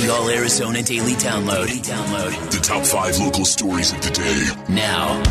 The All Arizona Daily Download. The top 5 local stories of the day. Now.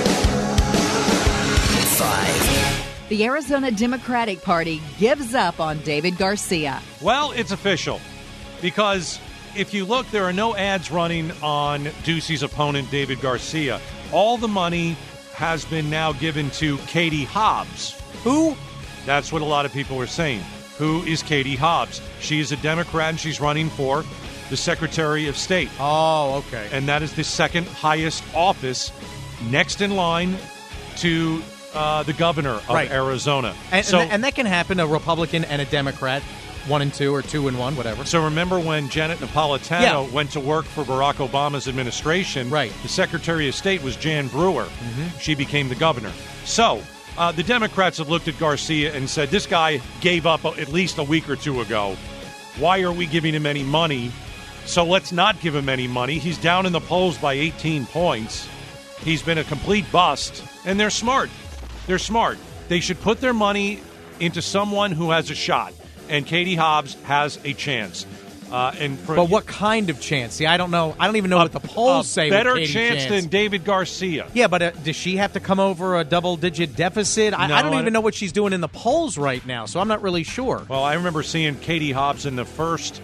5. The Arizona Democratic Party gives up on David Garcia. Well, it's official. Because if you look, there are no ads running on Ducey's opponent, David Garcia. All the money has been now given to Katie Hobbs. Who? That's what a lot of people are saying. Who is Katie Hobbs? She is a Democrat, and she's running for the Secretary of State. Oh, okay. And that is the second highest office, next in line to the governor of Arizona. And that can happen, a Republican and a Democrat, 1 and 2 or 2 and 1, whatever. So remember when Janet Napolitano went to work for Barack Obama's administration? Right. The Secretary of State was Jan Brewer. Mm-hmm. She became the governor. So the Democrats have looked at Garcia and said, this guy gave up at least a week or two ago. Why are we giving him any money? So let's not give him any money. He's down in the polls by 18 points. He's been a complete bust. And they're smart. They're smart. They should put their money into someone who has a shot. And Katie Hobbs has a chance. But what kind of chance? See, I don't know. I don't even know what the polls say. Better chance than David Garcia. Yeah, but does she have to come over a double-digit deficit? I don't even know what she's doing in the polls right now, so I'm not really sure. Well, I remember seeing Katie Hobbs in the first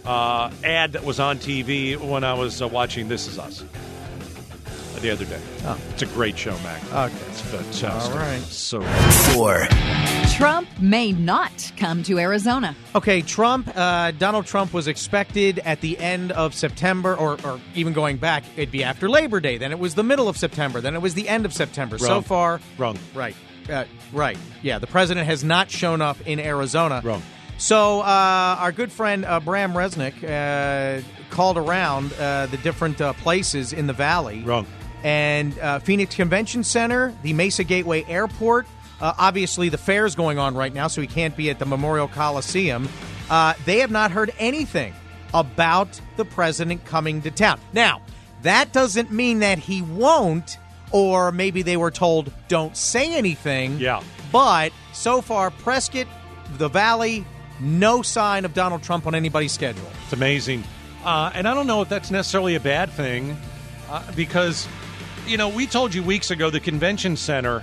ad that was on TV when I was watching This Is Us the other day. Oh. It's a great show, Mac. Okay. It's fantastic. All right. So 4. Trump may not come to Arizona. Okay, Donald Trump was expected at the end of September, or even going back, it'd be after Labor Day. Then it was the middle of September. Then it was the end of September. Wrong. So far. Wrong. Right. Right. Yeah, the president has not shown up in Arizona. Wrong. So our good friend Bram Resnick called around the different places in the valley. Wrong. And Phoenix Convention Center, the Mesa Gateway Airport. Obviously, the fair's going on right now, so he can't be at the Memorial Coliseum. They have not heard anything about the president coming to town. Now, that doesn't mean that he won't, or maybe they were told, don't say anything. Yeah. But so far, Prescott, the Valley, no sign of Donald Trump on anybody's schedule. It's amazing. And I don't know if that's necessarily a bad thing because, we told you weeks ago the convention center,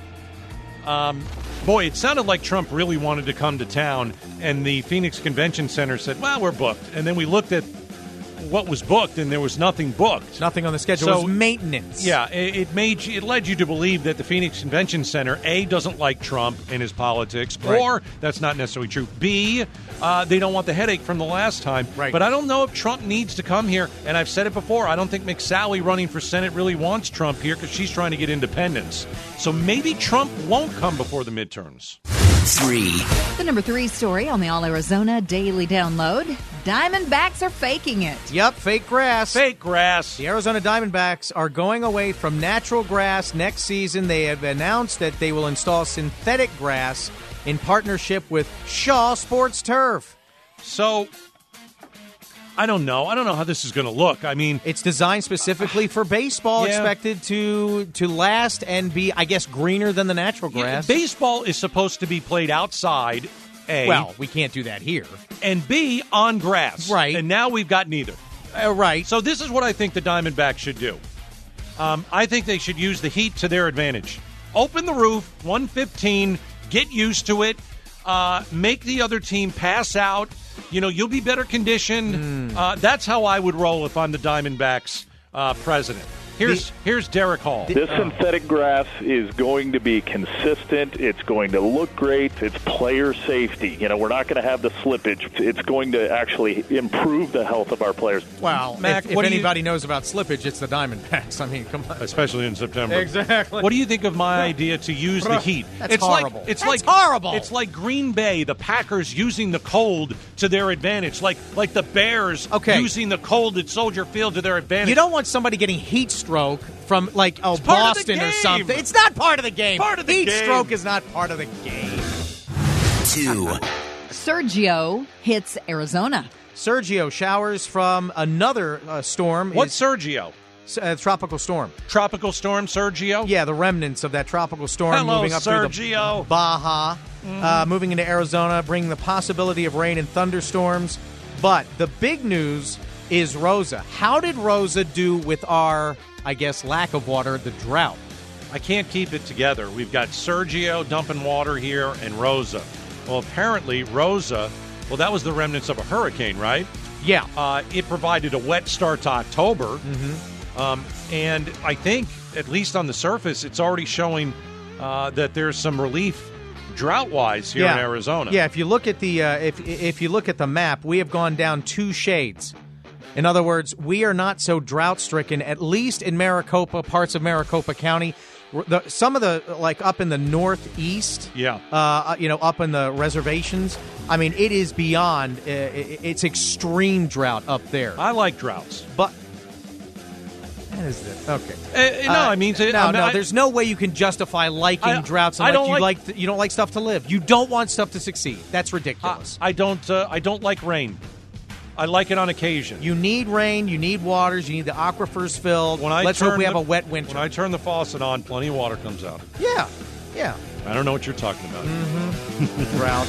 it sounded like Trump really wanted to come to town, and the Phoenix Convention Center said, well, we're booked. And then we looked at what was booked, and there was nothing booked. Nothing on the schedule. It was maintenance. Yeah, it led you to believe that the Phoenix Convention Center, A, doesn't like Trump and his politics, or that's not necessarily true. B, they don't want the headache from the last time. Right. But I don't know if Trump needs to come here, and I've said it before, I don't think McSally running for Senate really wants Trump here because she's trying to get independence. So maybe Trump won't come before the midterms. 3. The number 3 story on the All Arizona Daily Download. Diamondbacks are faking it. Yep, fake grass. Fake grass. The Arizona Diamondbacks are going away from natural grass next season. They have announced that they will install synthetic grass in partnership with Shaw Sports Turf. So, I don't know. I don't know how this is going to look. I mean, it's designed specifically for baseball, expected to last and be, I guess, greener than the natural grass. Yeah, baseball is supposed to be played outside, A. Well, we can't do that here. And B, on grass. Right. And now we've got neither. Right. So this is what I think the Diamondbacks should do. I think they should use the heat to their advantage. Open the roof, 115, get used to it, make the other team pass out. You'll be better conditioned. That's how I would roll if I'm the Diamondbacks president. Here's Derek Hall. This synthetic grass is going to be consistent. It's going to look great. It's player safety. We're not going to have the slippage. It's going to actually improve the health of our players. Well, Mac, if anybody knows about slippage, it's the Diamondbacks. I mean, come on. Especially in September. Exactly. What do you think of my idea to use the heat? That's horrible. It's horrible. It's like Green Bay, the Packers using the cold to their advantage, like the Bears using the cold at Soldier Field to their advantage. You don't want somebody getting heat stroke from Boston or something. It's not part of the game. Heat stroke is not part of the game. 2. Sergio hits Arizona. Sergio showers from another storm. What's Sergio? Tropical storm. Tropical storm, Sergio? Yeah, the remnants of that tropical storm moving up through the Baja, moving into Arizona, bringing the possibility of rain and thunderstorms. But the big news is Rosa. How did Rosa do with our, I guess, lack of water, the drought? I can't keep it together. We've got Sergio dumping water here and Rosa. Well, apparently Rosa, that was the remnants of a hurricane, right? Yeah. It provided a wet start to October. And I think, at least on the surface, it's already showing that there's some relief drought-wise here in Arizona. Yeah, if you look at the if you look at the map, we have gone down 2 shades. In other words, we are not so drought-stricken, at least in Maricopa, parts of County. Some of the, like, up in the northeast, up in the reservations, I mean, it is beyond, it's extreme drought up there. I like droughts. But, that is it. Okay. There's no way you can justify liking droughts unless you don't like stuff to live. You don't want stuff to succeed. That's ridiculous. I don't like rain. I like it on occasion. You need rain, you need waters, you need the aquifers filled. Let's hope we have a wet winter. When I turn the faucet on, plenty of water comes out. Yeah. I don't know what you're talking about. Drought.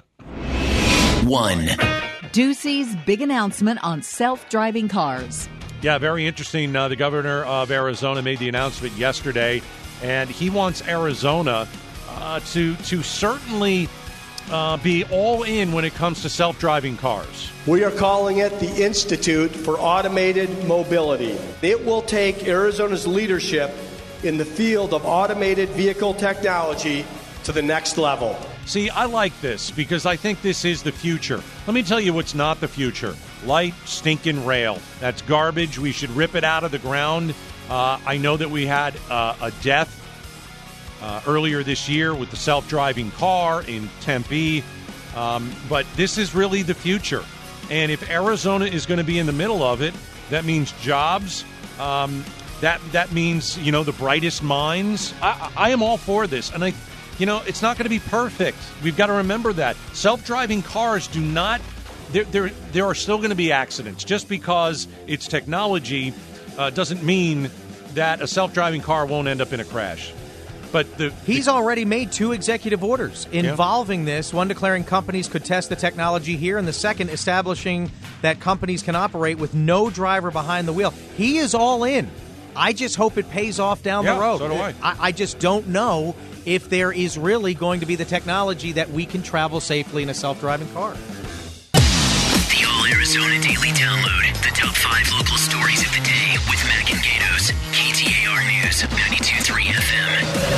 1. Ducey's big announcement on self-driving cars. Yeah, very interesting. The governor of Arizona made the announcement yesterday, and he wants Arizona to certainly be all in when it comes to self-driving cars. We are calling it the Institute for Automated Mobility. It will take Arizona's leadership in the field of automated vehicle technology to the next level. See, I like this because I think this is the future. Let me tell you what's not the future. Light, stinking rail. That's garbage. We should rip it out of the ground. I know that we had a death earlier this year with the self-driving car in Tempe. But this is really the future. And if Arizona is going to be in the middle of it, that means jobs. That means, the brightest minds. I am all for this. And it's not going to be perfect. We've got to remember that. Self-driving cars do not, there are still going to be accidents. Just because it's technology doesn't mean that a self-driving car won't end up in a crash. But he's already made 2 executive orders involving this, one declaring companies could test the technology here, and the second establishing that companies can operate with no driver behind the wheel. He is all in. I just hope it pays off down the road. So do I. I just don't know if there is really going to be the technology that we can travel safely in a self-driving car. The All Arizona Daily Download. The top 5 local stories of the day with Mac and Gatos. KTAR News, 92.3 FM.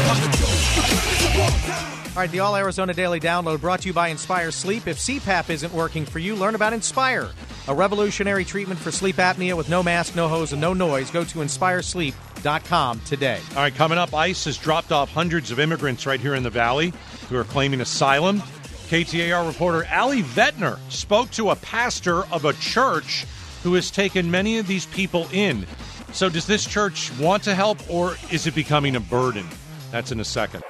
All right, the All Arizona Daily Download brought to you by Inspire Sleep. If CPAP isn't working for you, learn about Inspire, a revolutionary treatment for sleep apnea with no mask, no hose, and no noise. Go to inspiresleep.com today. All right, coming up, ICE has dropped off hundreds of immigrants right here in the Valley who are claiming asylum. KTAR reporter Allie Vettner spoke to a pastor of a church who has taken many of these people in. So does this church want to help, or is it becoming a burden? That's in a second.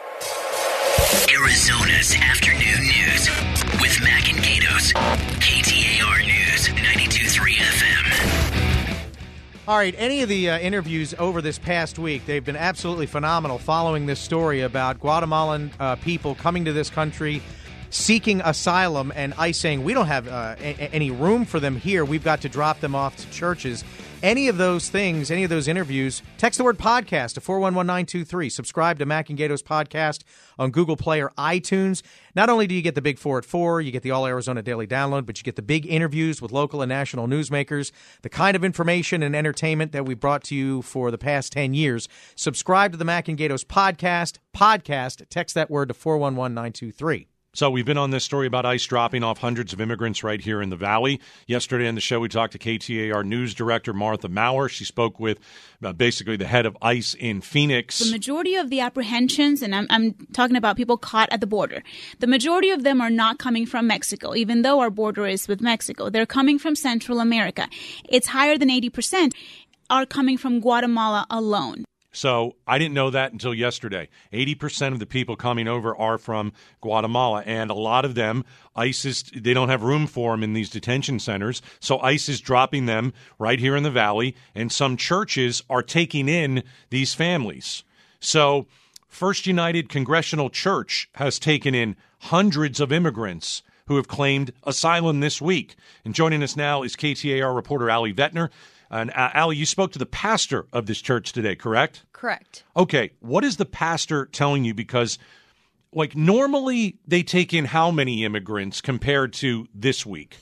Arizona's afternoon news with Mac and Gatos. KTAR News, 92.3 FM. All right, any of the interviews over this past week, they've been absolutely phenomenal following this story about Guatemalan people coming to this country seeking asylum, and ICE saying, we don't have any room for them here. We've got to drop them off to churches. Any of those things, any of those interviews, text the word podcast to 411923. Subscribe to Mac and Gatos podcast on Google Play or iTunes. Not only do you get the Big 4 at 4, you get the All Arizona Daily Download, but you get the big interviews with local and national newsmakers, the kind of information and entertainment that we brought to you for the past 10 years. Subscribe to the Mac and Gatos podcast. Text that word to 411923. So we've been on this story about ICE dropping off hundreds of immigrants right here in the Valley. Yesterday on the show, we talked to KTAR News Director Martha Maurer. She spoke with basically the head of ICE in Phoenix. The majority of the apprehensions, and I'm talking about people caught at the border, the majority of them are not coming from Mexico, even though our border is with Mexico. They're coming from Central America. It's higher than 80% are coming from Guatemala alone. So I didn't know that until yesterday. 80% of the people coming over are from Guatemala, and a lot of them, they don't have room for them in these detention centers, so ICE is dropping them right here in the Valley, and some churches are taking in these families. So First United Congregational Church has taken in hundreds of immigrants who have claimed asylum this week. And joining us now is KTAR reporter Allie Vettner. And Allie, you spoke to the pastor of this church today, correct? Correct. Okay, what is the pastor telling you? Because, like, normally they take in how many immigrants compared to this week?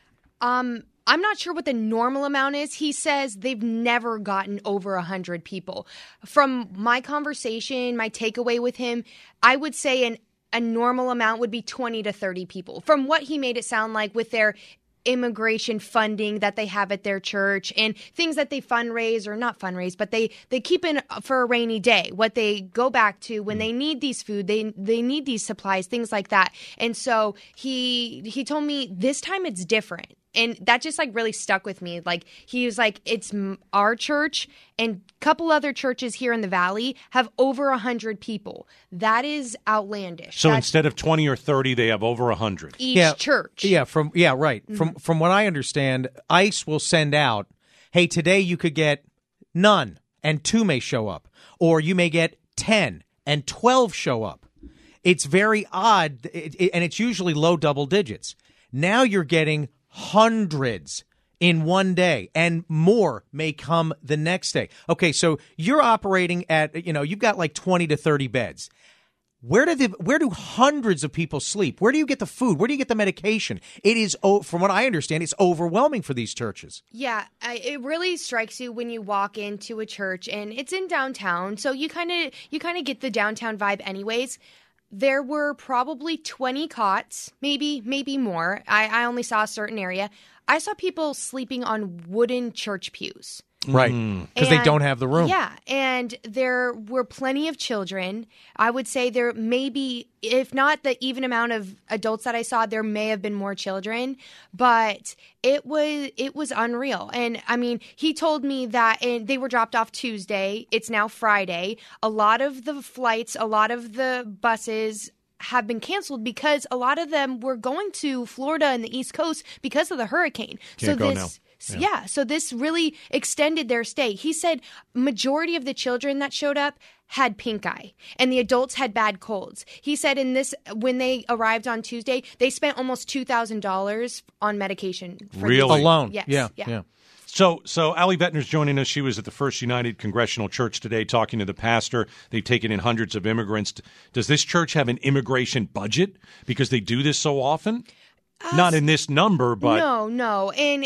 I'm not sure what the normal amount is. He says they've never gotten over 100 people. From my conversation, my takeaway with him, I would say a normal amount would be 20 to 30 people. From what he made it sound like with their immigration funding that they have at their church and things that they fundraise or not fundraise, but they keep in for a rainy day, what they go back to when they need these food, they need these supplies, things like that. And so he told me this time it's different. And that just like really stuck with me. Like he was like, it's our church and a couple other churches here in the Valley have over 100 people. That is outlandish. So instead of 20 or 30, they have over 100. Each church. Yeah, right. Mm-hmm. From what I understand, ICE will send out, hey, today you could get none and 2 may show up. Or you may get 10 and 12 show up. It's very odd, and it's usually low double digits. Now you're getting hundreds in one day, and more may come the next day. Okay, so you're operating at, you've got like 20 to 30 beds. Where do hundreds of people sleep? Where do you get the food? Where do you get the medication? It is, from what I understand, it's overwhelming for these churches. Yeah, it really strikes you when you walk into a church, and it's in downtown, so you kind of get the downtown vibe anyways. There were probably 20 cots, maybe more. I only saw a certain area. I saw people sleeping on wooden church pews. Right, because they don't have the room. Yeah, and there were plenty of children. I would say there may be, if not the even amount of adults that I saw, there may have been more children, but it was unreal. And I mean, he told me that they were dropped off Tuesday. It's now Friday. A lot of the flights, a lot of the buses have been canceled because a lot of them were going to Florida and the East Coast because of the hurricane. Can't go now. Yeah, so this really extended their stay. He said majority of the children that showed up had pink eye, and the adults had bad colds. He said when they arrived on Tuesday, they spent almost $2,000 on medication. Really? Alone? Yes. Yeah. So Allie Vettner's joining us. She was at the First United Congregational Church today talking to the pastor. They've taken in hundreds of immigrants. Does this church have an immigration budget because they do this so often? Not in this number, but no. And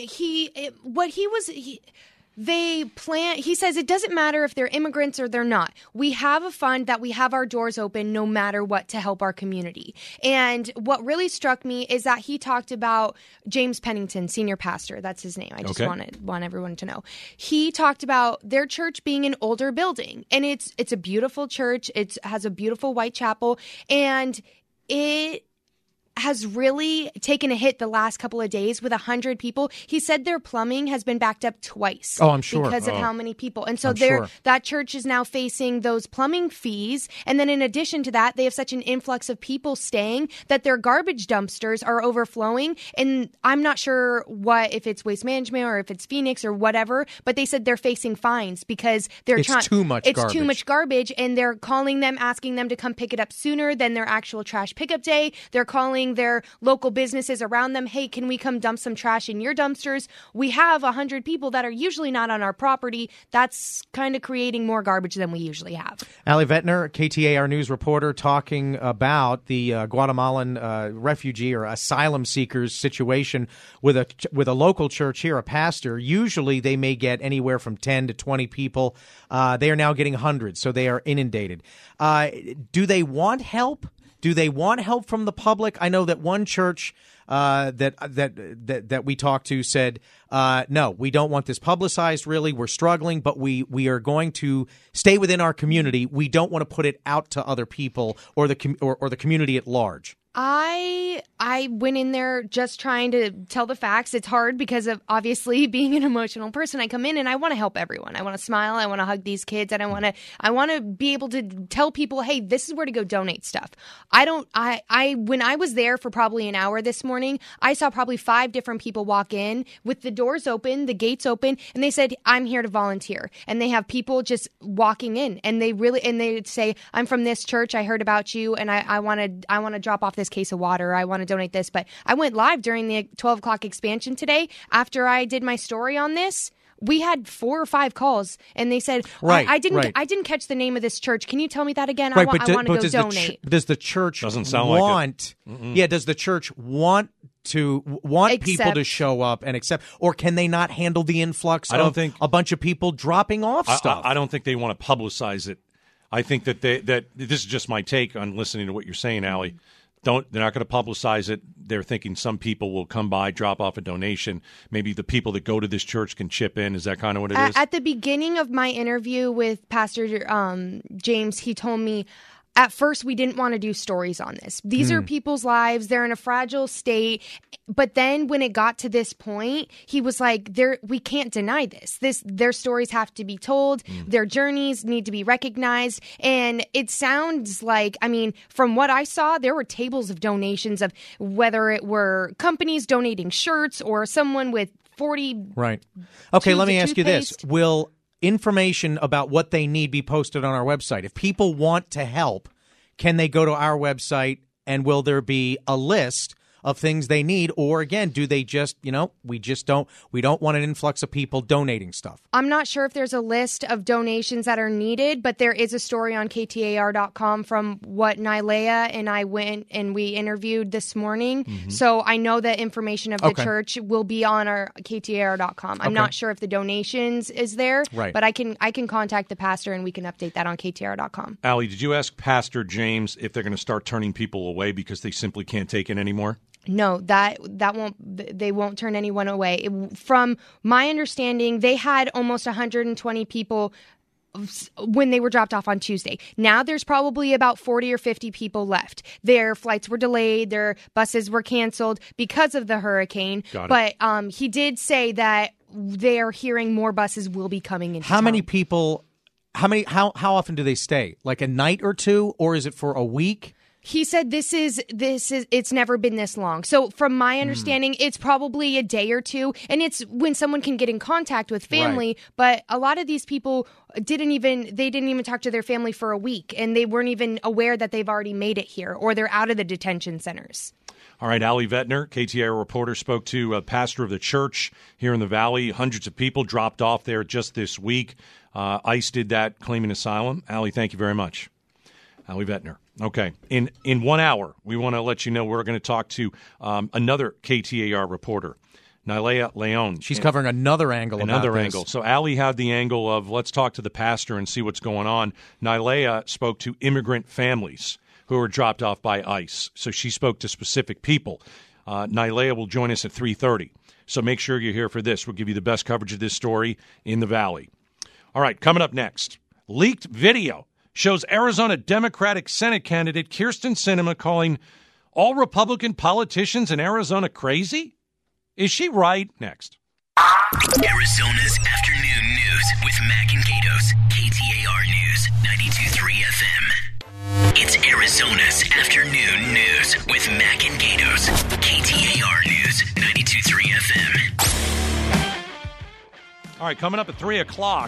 he says it doesn't matter if they're immigrants or they're not. We have a fund that we have our doors open no matter what to help our community. And what really struck me is that he talked about James Pennington, senior pastor. That's his name. I just want everyone to know. He talked about their church being an older building, and it's a beautiful church. It has a beautiful white chapel, and it has really taken a hit the last couple of days with 100 people. He said their plumbing has been backed up twice. Oh, I'm sure. Because of how many people. And so sure. That church is now facing those plumbing fees. And then in addition to that, they have such an influx of people staying that their garbage dumpsters are overflowing. And I'm not sure if it's Waste Management or if it's Phoenix or whatever, but they said they're facing fines because it's too much garbage, and they're calling them, asking them to come pick it up sooner than their actual trash pickup day. They're calling their local businesses around them, hey, can we come dump some trash in your dumpsters? We have 100 people that are usually not on our property. That's kind of creating more garbage than we usually have. Allie Vettner, KTAR News reporter, talking about the Guatemalan refugee or asylum seekers situation with a local church here, a pastor. Usually they may get anywhere from 10 to 20 people. They are now getting hundreds, so they are inundated. Do they want help? Do they want help from the public? I know that one church that we talked to said, no, we don't want this publicized, really. We're struggling, but we are going to stay within our community. We don't want to put it out to other people or the community at large. I went in there just trying to tell the facts. It's hard because of obviously being an emotional person. I come in and I want to help everyone. I want to smile. I want to hug these kids, and I want to be able to tell people, hey, this is where to go donate stuff. When I was there for probably an hour this morning, I saw probably 5 different people walk in with the doors open, the gates open, and they said, I'm here to volunteer. And they have people just walking in, and they say, I'm from this church. I heard about you, and I want to drop off this this case of water. I want to donate this. But I went live during the 12 o'clock expansion today after I did my story on this. We had 4 or 5 calls, and they said, I didn't catch the name of this church. Can you tell me that again? Right, I want to go donate. Does the church doesn't sound want? Like it. Yeah, does the church want people to show up and accept, or can they not handle the influx of a bunch of people dropping off stuff? I don't think they want to publicize it. I think that that this is just my take on listening to what you're saying, Allie. They're not going to publicize it. They're thinking some people will come by, drop off a donation. Maybe the people that go to this church can chip in. Is that kind of what it is? At the beginning of my interview with Pastor James, he told me, at first, we didn't want to do stories on this. These are people's lives. They're in a fragile state. But then when it got to this point, he was like, we can't deny this. Their stories have to be told. Their journeys need to be recognized. And it sounds like, I mean, from what I saw, there were tables of donations of whether it were companies donating shirts or someone with 40. Right. Okay, let me ask you this. Will information about what they need be posted on our website? If people want to help, can they go to our website, and will there be a list of things they need? Or again, do they just, we don't want an influx of people donating stuff? I'm not sure if there's a list of donations that are needed, but there is a story on KTAR.com from what Nylea and I went and we interviewed this morning. So I know that information of the church will be on our KTAR.com. I'm not sure if the donations is there, but I can contact the pastor and we can update that on KTAR.com. Allie, did you ask Pastor James if they're going to start turning people away because they simply can't take it anymore? No, that won't. They won't turn anyone away. From my understanding, they had almost 120 people when they were dropped off on Tuesday. Now there's probably about 40 or 50 people left. Their flights were delayed. Their buses were canceled because of the hurricane. But he did say that they are hearing more buses will be coming into town. Many people? How often do they stay? Like a night or two, or is it for a week? He said this is it's never been this long. So from my understanding, it's probably a day or two, and it's when someone can get in contact with family. But a lot of these people didn't even talk to their family for a week, and they weren't even aware that they've already made it here or they're out of the detention centers. All right, Allie Vettner, KTAR reporter, spoke to a pastor of the church here in the Valley. Hundreds of people dropped off there just this week. ICE did that, claiming asylum. Allie, thank you very much. Allie Vettner. Okay. In 1 hour, we want to let you know we're going to talk to another KTAR reporter, Nylea Leon. She's covering another angle about this. So Allie had the angle of let's talk to the pastor and see what's going on. Nylea spoke to immigrant families who were dropped off by ICE. So she spoke to specific people. Nylea will join us at 3:30. So make sure you're here for this. We'll give you the best coverage of this story in the Valley. All right, coming up next, leaked video shows Arizona Democratic Senate candidate Kyrsten Sinema calling all Republican politicians in Arizona crazy? Is she right? Next. Arizona's afternoon news with Mac and Gatos. KTAR News, 92.3 FM. It's Arizona's afternoon news with Mac and Gatos. KTAR News, 92.3 FM. All right, coming up at 3 o'clock.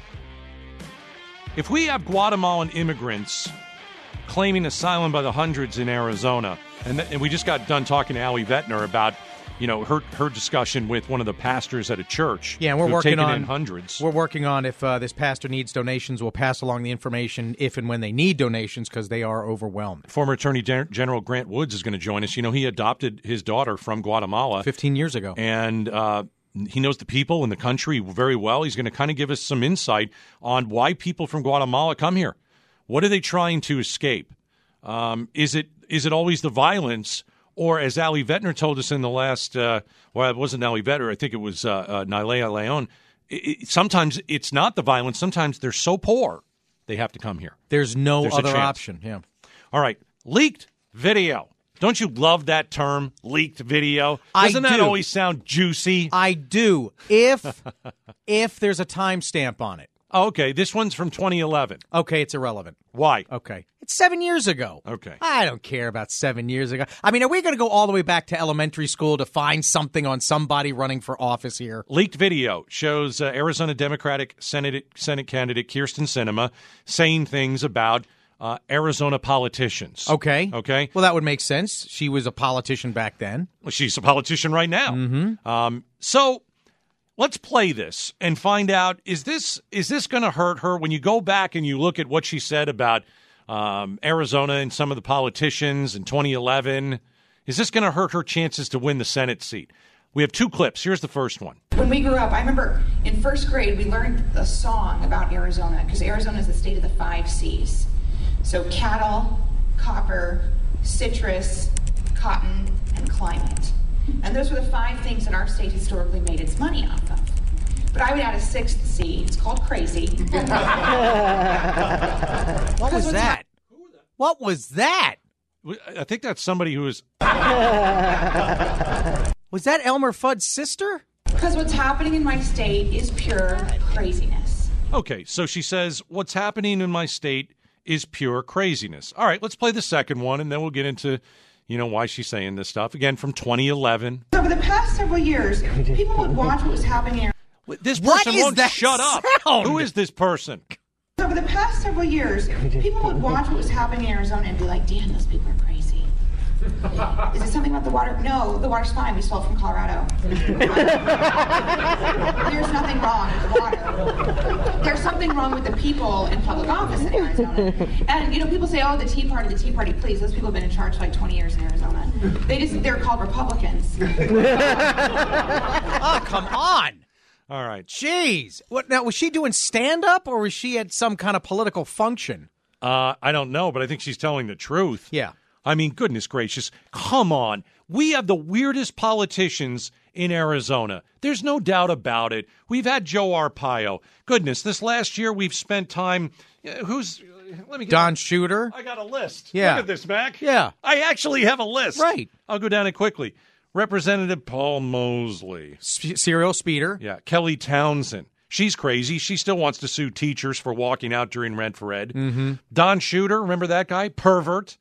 If we have Guatemalan immigrants claiming asylum by the hundreds in Arizona, and we just got done talking to Allie Vettner about, her discussion with one of the pastors at a church. Yeah, and we're working on in hundreds. We're working on if this pastor needs donations, we'll pass along the information if and when they need donations because they are overwhelmed. Former Attorney General Grant Woods is going to join us. He adopted his daughter from Guatemala 15 years ago, and he knows the people in the country very well. He's going to kind of give us some insight on why people from Guatemala come here. What are they trying to escape? Is it always the violence? Or as Allie Vettner told us in the last, it wasn't Allie Vettner, I think it was Nylea Leon, sometimes it's not the violence. Sometimes they're so poor they have to come here. There's other option. Yeah. All right. Leaked video. Don't you love that term, leaked video? Doesn't that always sound juicy? I do. If there's a timestamp on it. Oh, okay. This one's from 2011. Okay, it's irrelevant. Why? Okay. It's 7 years ago. Okay. I don't care about 7 years ago. I mean, are we going to go all the way back to elementary school to find something on somebody running for office here? Leaked video shows Arizona Democratic Senate candidate Kyrsten Sinema saying things about Arizona politicians. Okay. Okay. Well, that would make sense. She was a politician back then. Well, she's a politician right now. Mm-hmm. So let's play this and find out, is this going to hurt her? When you go back and you look at what she said about Arizona and some of the politicians in 2011, is this going to hurt her chances to win the Senate seat? We have 2 clips. Here's the first one. When we grew up, I remember in first grade, we learned a song about Arizona because Arizona is the state of the 5 C's. So cattle, copper, citrus, cotton, and climate. And those were the 5 things that our state historically made its money off of. But I would add a 6th C. It's called crazy. What was that? What was that? I think that's somebody who is... Was that Elmer Fudd's sister? Because what's happening in my state is pure craziness. Okay, so she says, what's happening in my state is pure craziness. All right, let's play the second one, and then we'll get into, why she's saying this stuff. Again, from 2011. Over the past several years, people would watch what was happening in This person won't that shut up. sound? Who is this person? Over the past several years, people would watch what was happening in Arizona and be like, damn, those people are crazy. Is it something about the water? No, the water's fine. We stole it from Colorado. There's nothing wrong with the water. There's something wrong with the people in public office in Arizona. And, people say, oh, the Tea Party, please. Those people have been in charge for like 20 years in Arizona. They're called Republicans. Oh, come on. All right. Jeez. What now? Was she doing stand-up or was she at some kind of political function? I don't know, but I think she's telling the truth. Yeah. I mean, goodness gracious. Come on. We have the weirdest politicians in Arizona. There's no doubt about it. We've had Joe Arpaio. Goodness, this last year we've spent time. Let me get Don Shooter. I got a list. Yeah. Look at this, Mac. Yeah. I actually have a list. Right. I'll go down it quickly. Representative Paul Mosley. Serial speeder. Yeah. Kelly Townsend. She's crazy. She still wants to sue teachers for walking out during Rent for Ed. Mm-hmm. Don Shooter, remember that guy? Pervert.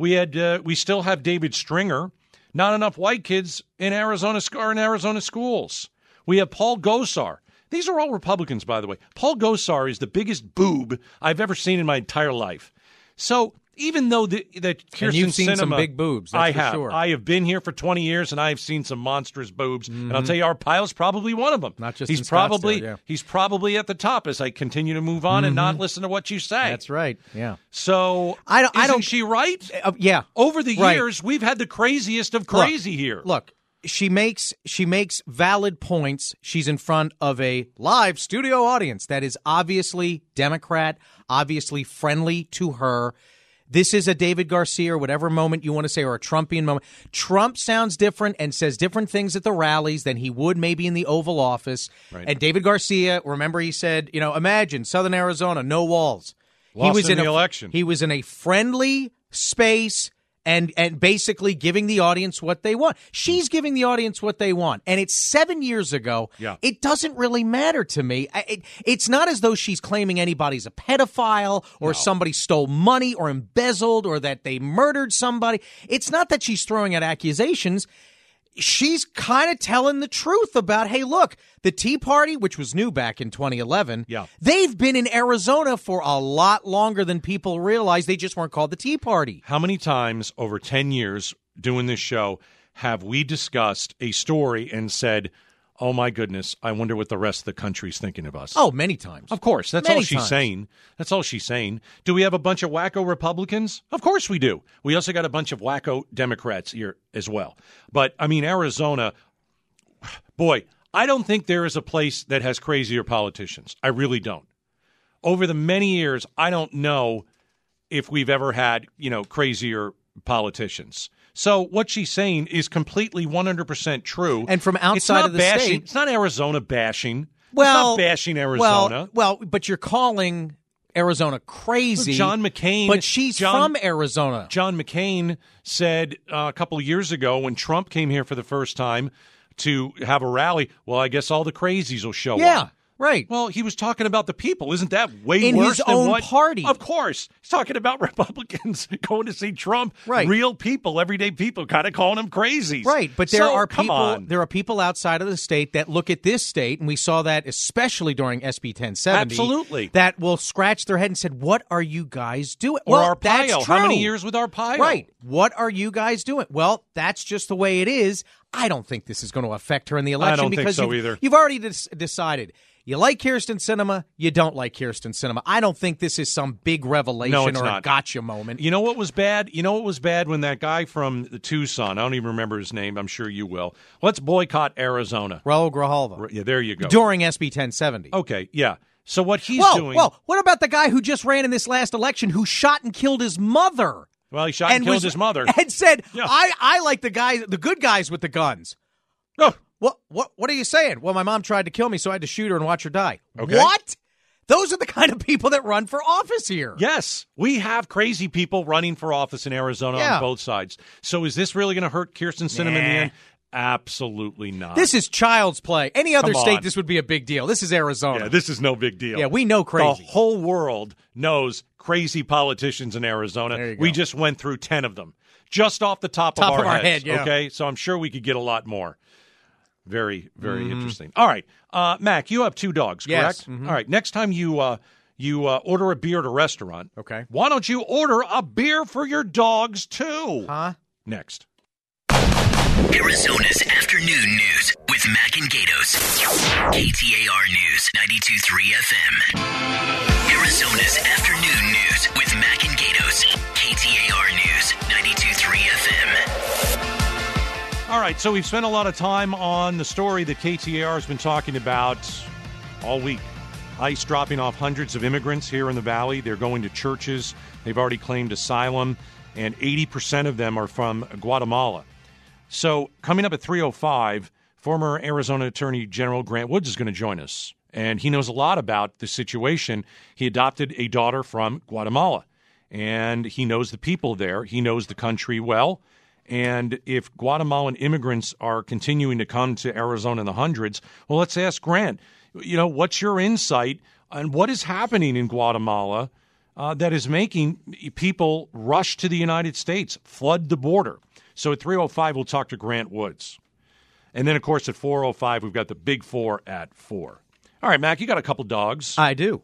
We still have David Stringer. Not enough white kids in Arizona schools. We have Paul Gosar. These are all Republicans, by the way. Paul Gosar is the biggest boob I've ever seen in my entire life. So even though that Kyrsten and you've seen Sinema, some big boobs, that's I for have. sure. I have been here for 20 years, and I have seen some monstrous boobs. And I'll tell you, Arpaio's probably one of them. Not just he's in probably Scottsdale, yeah. He's probably at the top as I continue to move on and not listen to what you say. That's right. Yeah. So isn't she right? Yeah. Over the Right. years, we've had the craziest of crazy here. Look, she makes valid points. She's in front of a live studio audience that is obviously Democrat, obviously friendly to her. This is a David Garcia or whatever moment you want to say, or a Trumpian moment. Trump sounds different and says different things at the rallies than he would maybe in the Oval Office. Right. And David Garcia, remember he said, imagine Southern Arizona, no walls. Lost in the election. He was in a friendly space and basically giving the audience what they want. She's giving the audience what they want. And it's 7 years ago. Yeah. It doesn't really matter to me. It's not as though she's claiming anybody's a pedophile or somebody stole money or embezzled or that they murdered somebody. It's not that she's throwing out accusations. She's kind of telling the truth about, hey, look, the Tea Party, which was new back in 2011, they've been in Arizona for a lot longer than people realize. They just weren't called the Tea Party. How many times over 10 years doing this show have we discussed a story and said, oh, my goodness, I wonder what the rest of the country's thinking of us? Oh, many times. Of course. That's Many all she's times. saying. That's all she's saying. Do we have a bunch of wacko Republicans? Of course we do. We also got a bunch of wacko Democrats here as well. But, I mean, Arizona, boy, I don't think there is a place that has crazier politicians. I really don't. Over the many years, I don't know if we've ever had, crazier politicians. So what she's saying is completely 100% true. And from outside of the state. It's not Arizona bashing. Well, it's not bashing Arizona. Well, but you're calling Arizona crazy. John McCain. But she's from Arizona. John McCain said a couple of years ago when Trump came here for the first time to have a rally, well, I guess all the crazies will show up. Right. Well, he was talking about the people. Isn't that way in worse his than own what? party? Of course. He's talking about Republicans going to see Trump. Right. Real people, everyday people, kind of calling him crazy. Right, but there are come people. on. There are people outside of the state that look at this state, and we saw that especially during SB 1070. Absolutely. That will scratch their head and said, "What are you guys doing?" Or well, Arpaio. that's true. How many years with Arpaio? Right. What are you guys doing? Well, that's just the way it is. I don't think this is going to affect her in the election I don't think because so either. You've already decided. You like Kyrsten Sinema, you don't like Kyrsten Sinema. I don't think this is some big revelation No, it's or not. a gotcha moment. You know what was bad? You know what was bad when that guy from the Tucson, I don't even remember his name, I'm sure you will. Let's boycott Arizona. Raul Grijalva. Yeah, there you go. During SB 1070. Okay, yeah. So what he's doing... Whoa, what about the guy who just ran in this last election who shot and killed his mother? Well, he shot and killed his mother. And said, Yeah. I like the good guys with the guns. Oh. What are you saying? Well, my mom tried to kill me, so I had to shoot her and watch her die. Okay. What? Those are the kind of people that run for office here. Yes, we have crazy people running for office in Arizona Yeah. on both sides. So is this really going to hurt Kyrsten Sinema in the end? Absolutely not. This is child's play. Any other Come state, on. this would be a big deal. This is Arizona. Yeah, this is no big deal. Yeah, we know crazy. The whole world knows crazy politicians in Arizona. There you go. We just went through 10 of them, just off the top Top of of our our heads, head, yeah. Okay, so I'm sure we could get a lot more. Very, very interesting. All right, Mac, you have 2 dogs, Yes. correct? All right, next time you order a beer at a restaurant, Okay. why don't you order a beer for your dogs too? Huh? Next. Arizona's afternoon news with Mac and Gatos. KTAR News 92.3 FM. Arizona's afternoon news with Mac and Gatos. KTAR News 92.3 FM. All right, so we've spent a lot of time on the story that KTAR has been talking about all week. ICE dropping off hundreds of immigrants here in the Valley. They're going to churches. They've already claimed asylum, and 80% of them are from Guatemala. So coming up at 3:05, former Arizona Attorney General Grant Woods is going to join us, and he knows a lot about the situation. He adopted a daughter from Guatemala, and he knows the people there. He knows the country well. And if Guatemalan immigrants are continuing to come to Arizona in the hundreds, well, let's ask Grant, what's your insight on what is happening in Guatemala that is making people rush to the United States, flood the border? So at 3:05, we'll talk to Grant Woods. And then, of course, at 4:05, we've got the Big Four at 4. All right, Mac, you got a couple dogs. I do.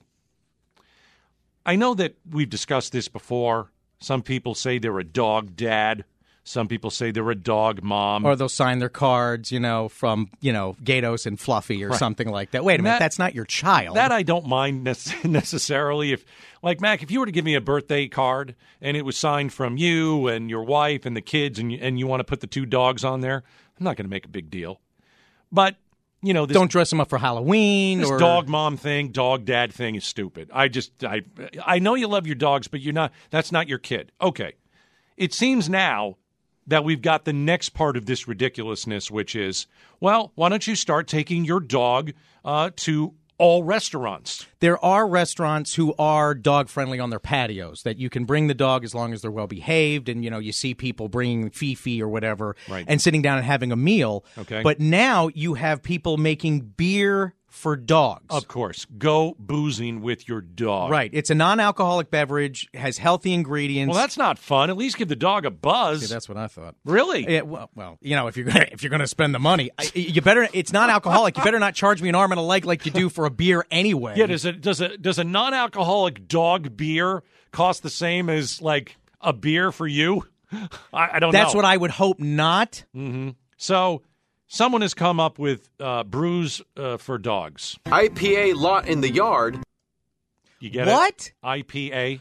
I know that we've discussed this before. Some people say they're a dog dad. Some people say they're a dog mom. Or they'll sign their cards, from, Gatos and Fluffy or something like that. Wait a minute, that's not your child. That I don't mind necessarily. Like, Mac, if you were to give me a birthday card and it was signed from you and your wife and the kids and you want to put the 2 dogs on there, I'm not going to make a big deal. But, this don't dress them up for Halloween. This or dog mom thing, dog dad thing is stupid. I know you love your dogs, but that's not your kid. Okay. It seems now that we've got the next part of this ridiculousness, which is, well, why don't you start taking your dog to all restaurants? There are restaurants who are dog-friendly on their patios, that you can bring the dog as long as they're well-behaved, and, you see people bringing Fifi or whatever and sitting down and having a meal. Okay. But now you have people making beer for dogs. Of course. Go boozing with your dog. Right. It's a non-alcoholic beverage, has healthy ingredients. Well, that's not fun. At least give the dog a buzz. See, that's what I thought. Really? Yeah, well, if you're gonna spend the money, you better. It's non-alcoholic. You better not charge me an arm and a leg like you do for a beer anyway. Yeah. Does a non-alcoholic dog beer cost the same as like a beer for you? I don't know. That's what I would hope not. Mm-hmm. So someone has come up with brews for dogs. IPA lot in the yard. You get what? it? IPA.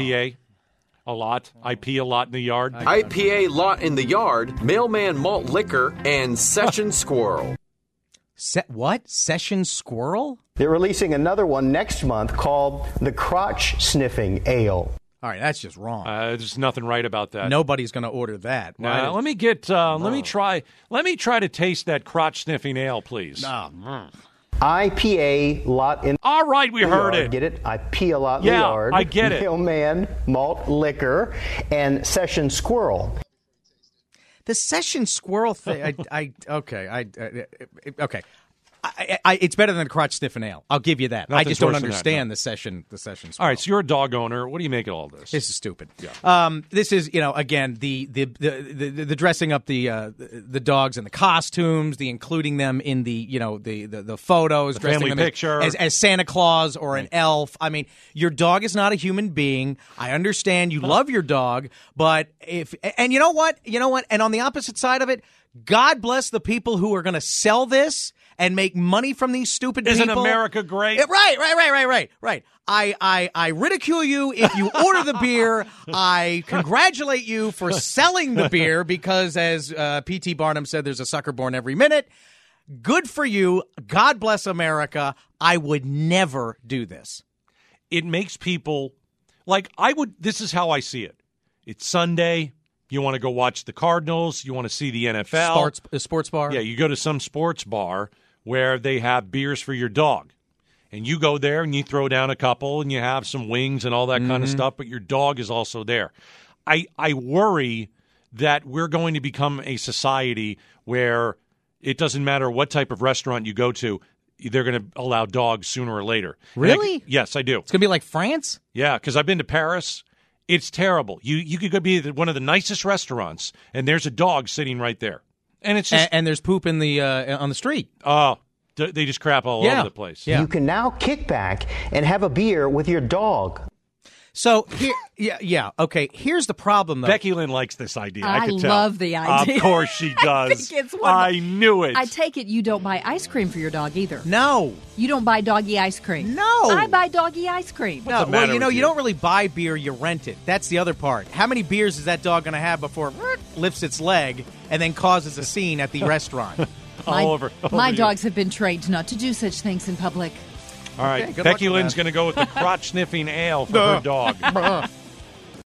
A lot. IP a lot in the yard. IPA lot in the yard. Mailman malt liquor and session squirrel. What? Session squirrel? They're releasing another one next month called the Crotch Sniffing Ale. All right, that's just wrong. There's nothing right about that. Nobody's going to order that. Let me get. Let me try to taste that crotch sniffing ale, please. IPA lot in. All right, we heard yard. it. Get it? IPA lot in the yard. I get it. Mailman malt liquor and session squirrel. The session squirrel thing. Okay. It's better than a crotch sniffing ale. I'll give you that. I Nothing's just don't worse than that, understand no. the session. All right, so you're a dog owner. What do you make of all this? This is stupid. Yeah. This is, again, the dressing up the dogs and the costumes, the including them in the photos, dressing family them picture. as Santa Claus or an elf. I mean, your dog is not a human being. I understand you love your dog, but and you know what? And on the opposite side of it, God bless the people who are going to sell this and make money from these stupid Isn't people. America great? Right. I ridicule you if you order the beer. I congratulate you for selling the beer because, as P.T. Barnum said, there's a sucker born every minute. Good for you. God bless America. I would never do this. It makes people this is how I see it. It's Sunday. You want to go watch the Cardinals. You want to see the NFL. A sports bar? Yeah, you go to some sports bar where they have beers for your dog. And you go there and you throw down a couple and you have some wings and all that kind of stuff, but your dog is also there. I worry that we're going to become a society where it doesn't matter what type of restaurant you go to, they're going to allow dogs sooner or later. Really? Yes, I do. It's going to be like France? Yeah, because I've been to Paris. It's terrible. You could go be at one of the nicest restaurants, and there's a dog sitting right there, and it's just and there's poop in the on the street. Oh, they just crap all over the place. Yeah. You can now kick back and have a beer with your dog. So okay. Here's the problem, though. Becky Lynn likes this idea. I could tell. love the idea. Of course she does. think it's I knew it. I take it you don't buy ice cream for your dog either. No. You don't buy doggy ice cream. No. I buy doggy ice cream. No, well, you don't really buy beer, you rent it. That's the other part. How many beers is that dog going to have before it lifts its leg and then causes a scene at the restaurant? My dogs have been trained not to do such things in public. All right, Okay, good Becky luck with Lynn's that. going to go with the crotch-sniffing ale for her dog.